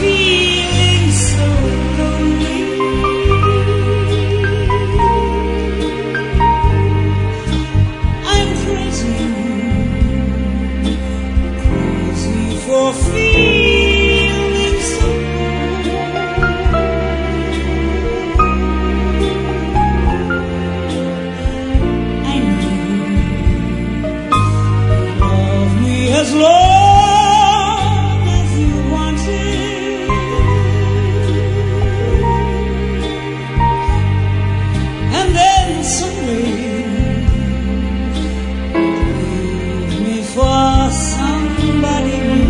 feeling so lonely. I'm crazy for feeling so I knew you love me as long as you wanted, and then someday leave me for somebody new.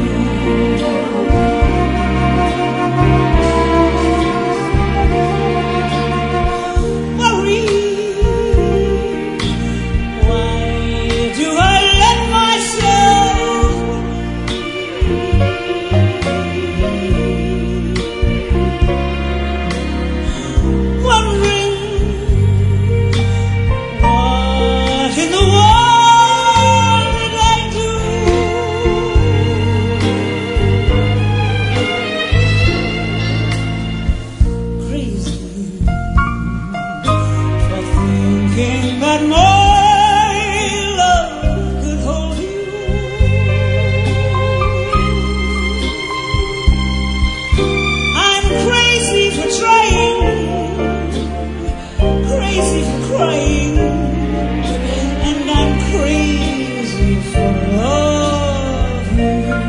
But my love could hold you. I'm crazy for trying, crazy for crying, and I'm crazy for loving you.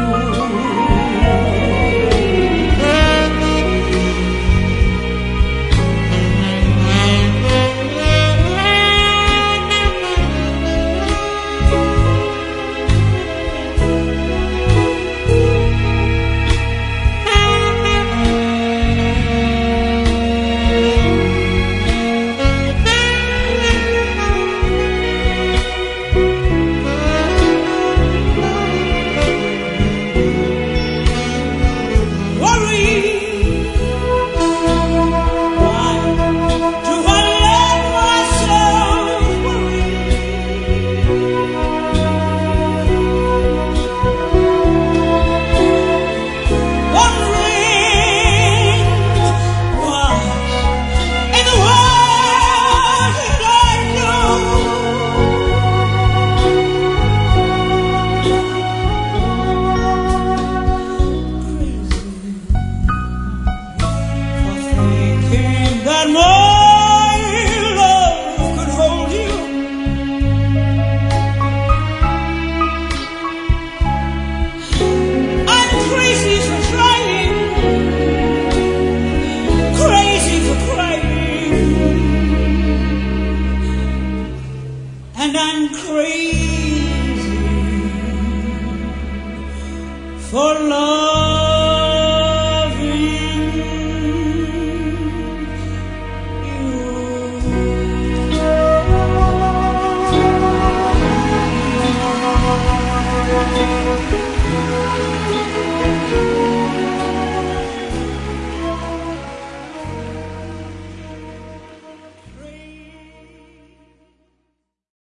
That my love could hold you. I'm crazy for trying, crazy for crying, and I'm crazy for love.